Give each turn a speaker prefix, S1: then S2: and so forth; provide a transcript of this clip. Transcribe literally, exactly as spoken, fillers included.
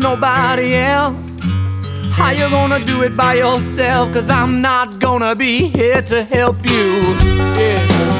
S1: nobody else. How you gonna do it by yourself? Cause I'm not gonna be here to help you. Yeah.